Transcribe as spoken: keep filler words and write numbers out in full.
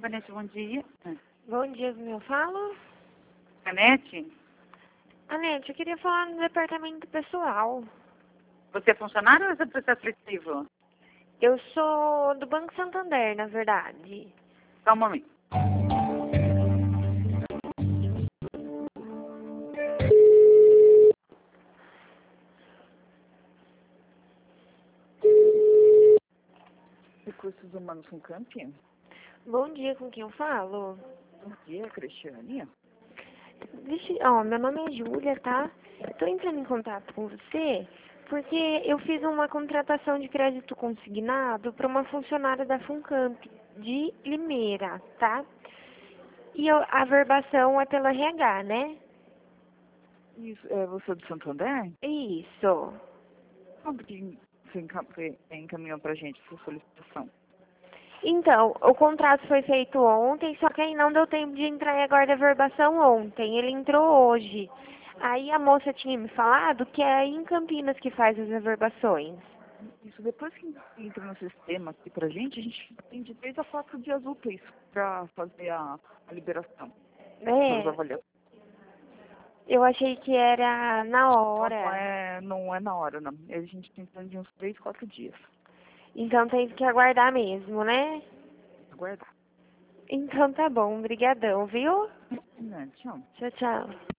Vanessa, bom dia. Bom dia, como eu falo? Anete, Anete, eu queria falar no departamento pessoal. você é funcionário ou é processo seletivo? Eu sou do Banco Santander, na verdade. Só um momento. Recursos Humanos com Campi? Bom dia, com quem eu falo? Bom dia, Cristiane. Deixa, ó, meu nome é Júlia, tá? Eu tô entrando em contato com você porque eu fiz uma contratação de crédito consignado para uma funcionária da Funcamp de Limeira, tá? E eu, a verbação é pela R H, né? Isso, é você é do Santander? Isso. Como que você encam- você encaminhou pra gente essa solicitação? Então, o contrato foi feito ontem, só que aí não deu tempo de entrar em aguarda verbação ontem. Ele entrou hoje. Aí a moça tinha me falado que é aí em Campinas que faz as reverbações. Isso, depois que entra no sistema aqui pra gente, a gente tem de três a quatro dias úteis pra fazer a, a liberação. Pelas É, avaliações. eu achei que era na Não hora. é, não é na hora, não. A gente tem de uns três, quatro dias. Então tem que aguardar mesmo, né? Aguardar. Então tá bom, brigadão, viu? Né, tchau. Tchau, tchau.